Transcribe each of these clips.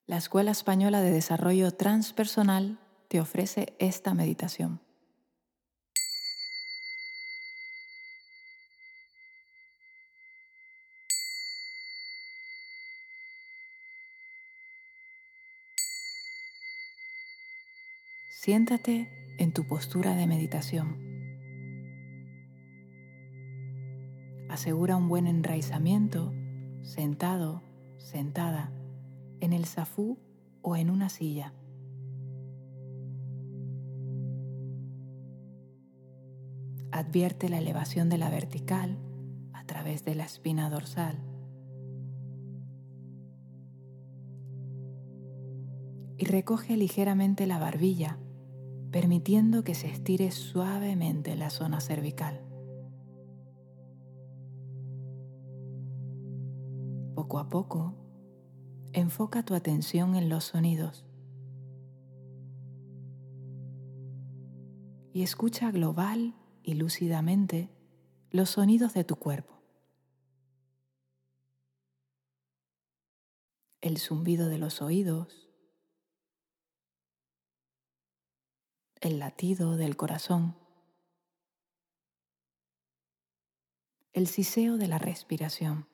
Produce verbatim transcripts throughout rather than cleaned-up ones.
La Escuela Española de Desarrollo Transpersonal te ofrece esta meditación. Siéntate en tu postura de meditación. Asegura un buen enraizamiento, sentado, sentada, en el zafú o en una silla. Advierte la elevación de la vertical a través de la espina dorsal. Y recoge ligeramente la barbilla, permitiendo que se estire suavemente la zona cervical. Poco a poco, enfoca tu atención en los sonidos y escucha global y lúcidamente los sonidos de tu cuerpo. El zumbido de los oídos, el latido del corazón, el siseo de la respiración.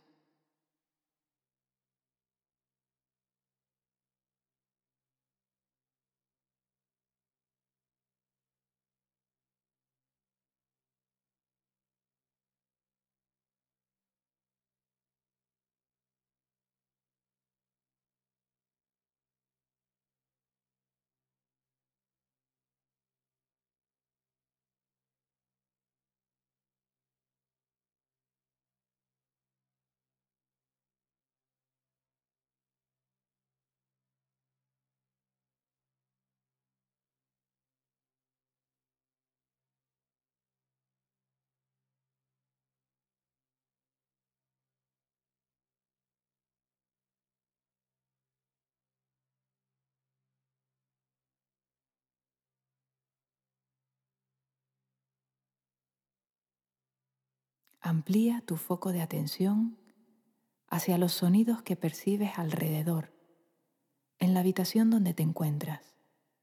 Amplía tu foco de atención hacia los sonidos que percibes alrededor, en la habitación donde te encuentras.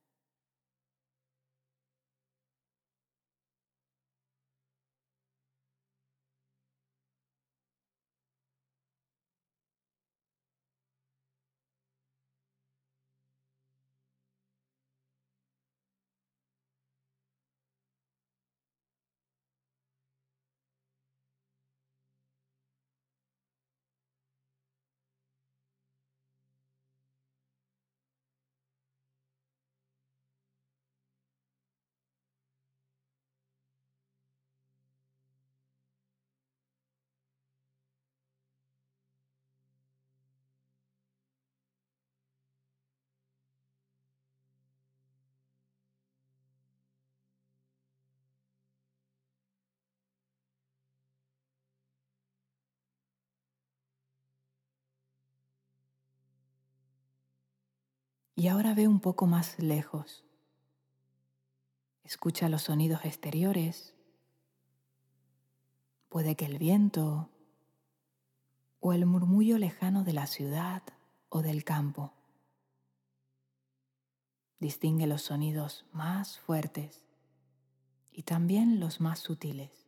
Y ahora ve un poco más lejos. Escucha los sonidos exteriores. Puede que el viento o el murmullo lejano de la ciudad o del campo. Distingue los sonidos más fuertes y también los más sutiles.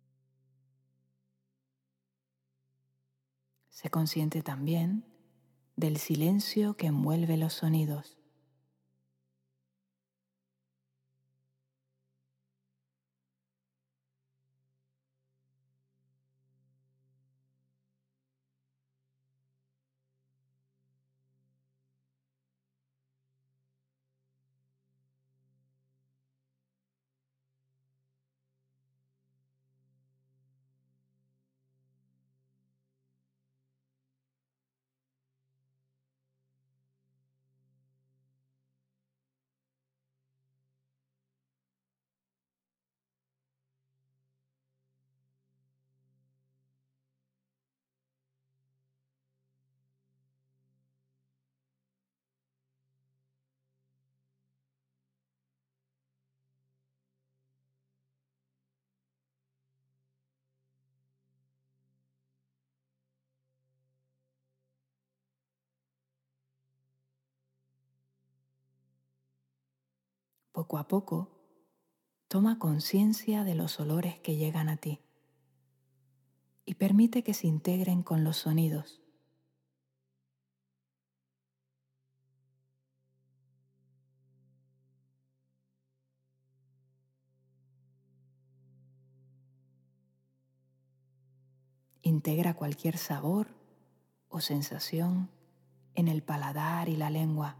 Sé consciente también del silencio que envuelve los sonidos. Poco a poco, toma conciencia de los olores que llegan a ti y permite que se integren con los sonidos. Integra cualquier sabor o sensación en el paladar y la lengua.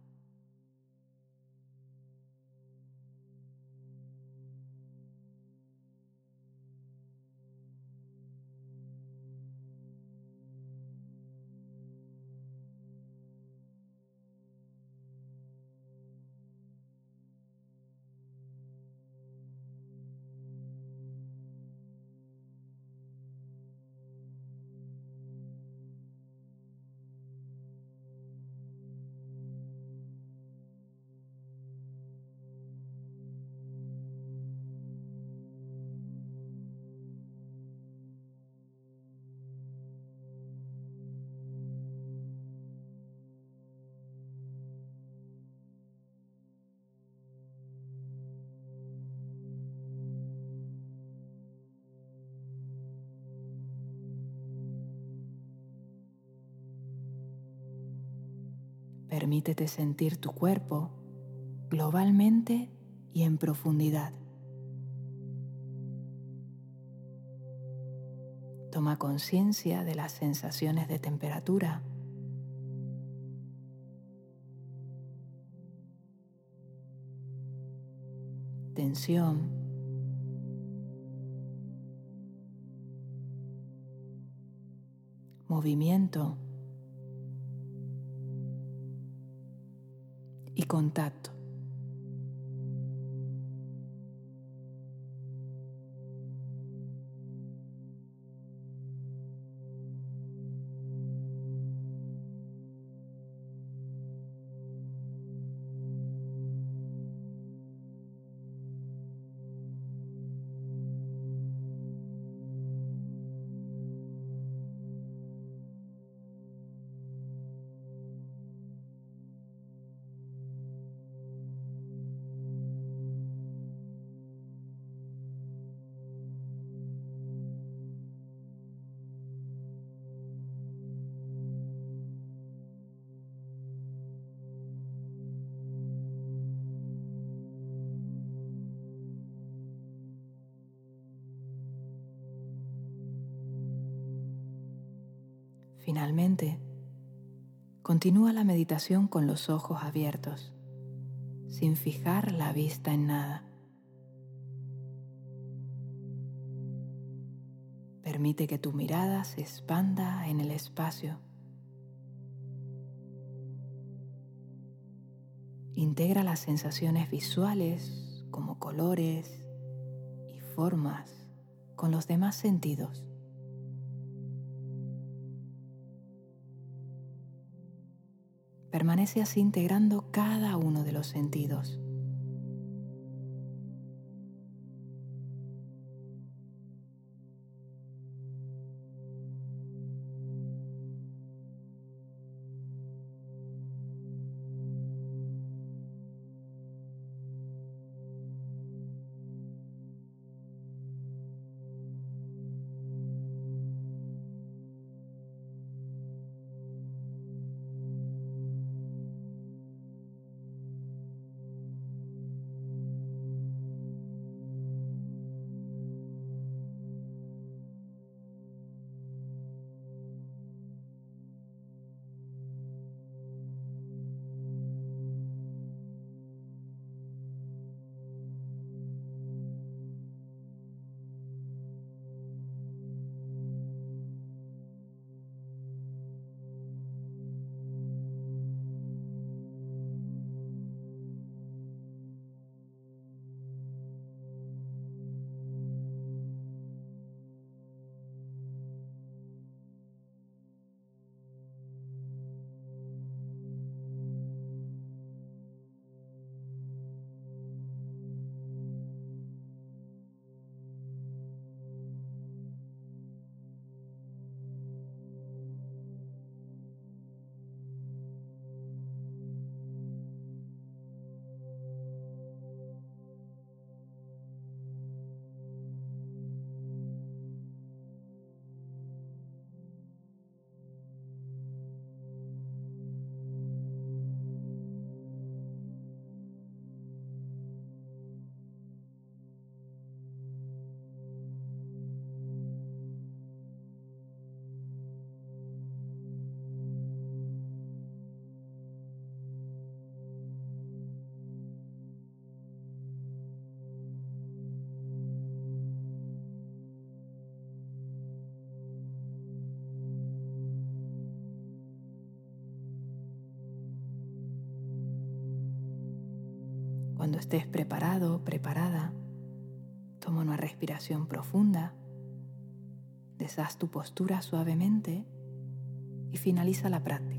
Permítete sentir tu cuerpo globalmente y en profundidad. Toma conciencia de las sensaciones de temperatura, tensión, movimiento y contacto. Finalmente, continúa la meditación con los ojos abiertos, sin fijar la vista en nada. Permite que tu mirada se expanda en el espacio. Integra las sensaciones visuales como colores y formas con los demás sentidos. Permanece así integrando cada uno de los sentidos. Cuando estés preparado, preparada, toma una respiración profunda, deshaz tu postura suavemente y finaliza la práctica.